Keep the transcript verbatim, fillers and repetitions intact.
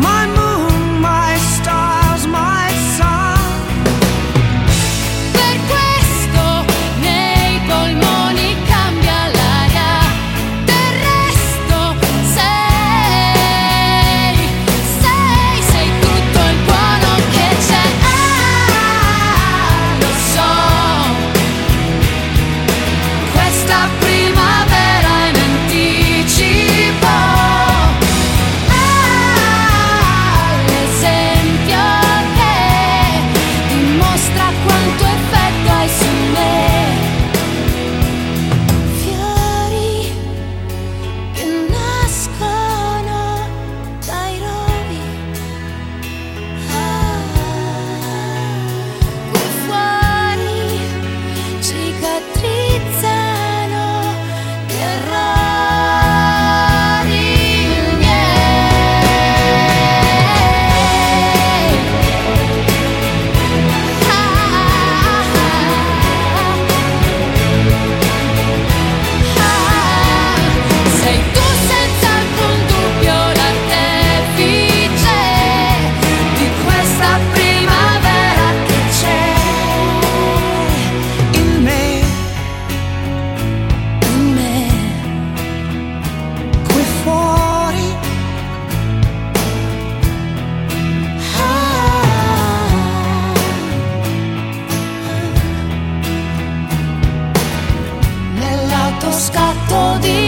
my moon, my stars, my sun. Per questo nei polmoni cambia l'aria, del resto sei, sei, sei tutto il buono che c'è. Ah, lo so, questa primavera in anticipo. Ah, l'esempio che dimostra quanto effetto hai su me. Fiori che nascono dai rovi, ah, qui fuori cicatrizzano gli errori miei. Ah, ah, sei tu senza alcun dubbio l'artefice di questa primavera che c'è In me, in me. qui fuori, Nell'autoscatto di